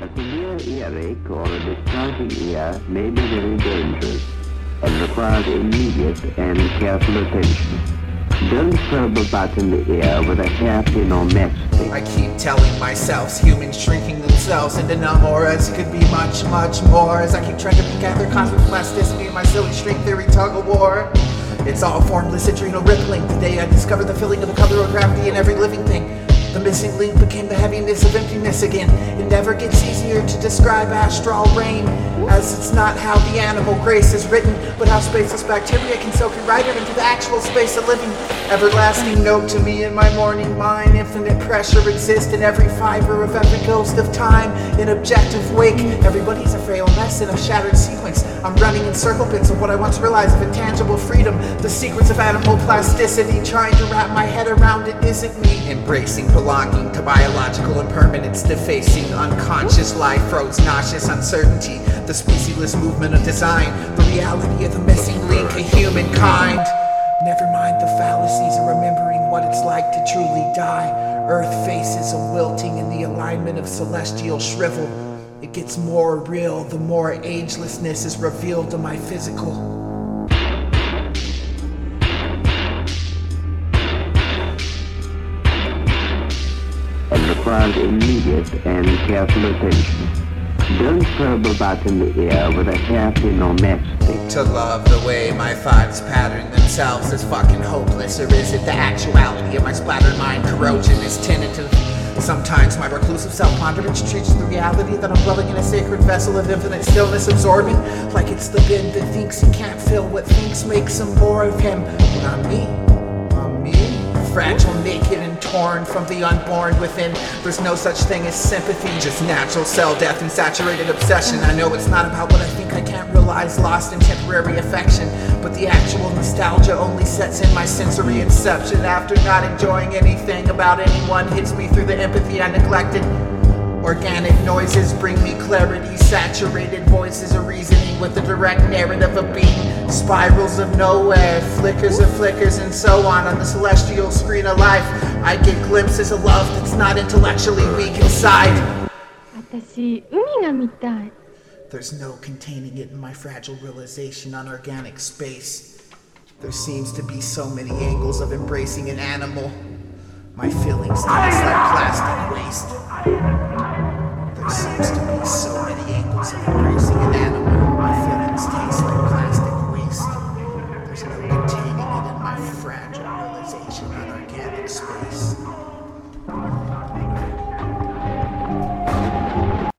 A severe earache or a distorting ear may be very dangerous and requires immediate and careful attention. Don't probe a bud in the ear with a hairpin or matchstick. I keep telling myself humans shrinking themselves into numb auras could be much, much more. As I keep trying to pick at their cosmic plasticity and my silly string theory tug-of-war. It's all formless adrenal rippling. The day I discovered the feeling of the color of gravity in every living thing. The missing link became the heaviness of emptiness again. It never gets easier to describe astral rain, as it's not how the animal grace is written, but how spaceless bacteria can soak and write it into the actual space of living. Everlasting note to me in my morning mind. Infinite pressure exists in every fiber of every ghost of time. In objective wake, everybody's a frail mess in a shattered sequence. I'm running in circle bits of what I once realized of intangible freedom. The secrets of animal plasticity, trying to wrap my head around it isn't me. Embracing belonging to biological impermanence, defacing unconscious life, froze nauseous uncertainty, the speciesist movement of design, the reality of the missing link of humankind. Never mind the fallacies of remembering what it's like to truly die. Earth faces a wilting in the alignment of celestial shrivel. It gets more real the more agelessness is revealed to my physical. And requires immediate and careful attention. Don't probe a bud in the ear with a hairpin or matchstick. To love the way my thoughts pattern themselves is fucking hopeless, or is it the actuality of my splattered mind corrosion is tentative? Sometimes my reclusive self-ponderance treats the reality that I'm dwelling in a sacred vessel of infinite stillness absorbing, like it's the bin that thinks he can't fill what thinks makes him more of him. But I'm me. Fragile, naked, and torn from the unborn within. There's no such thing as sympathy, just natural cell death and saturated obsession. I know it's not about what I think I can't realize, lost in temporary affection, but the actual nostalgia only sets in my sensory inception after not enjoying anything about anyone hits me through the empathy I neglected. Organic noises bring me clarity, saturated voices of reasoning with the direct narrative of being. Spirals of nowhere, flickers of flickers, and so on the celestial screen of life. I get glimpses of love that's not intellectually weak inside. 私、海が見たい。 There's no containing it in my fragile realization on organic space. There seems to be so many angles of embracing an animal. My feelings dance like plastic waste.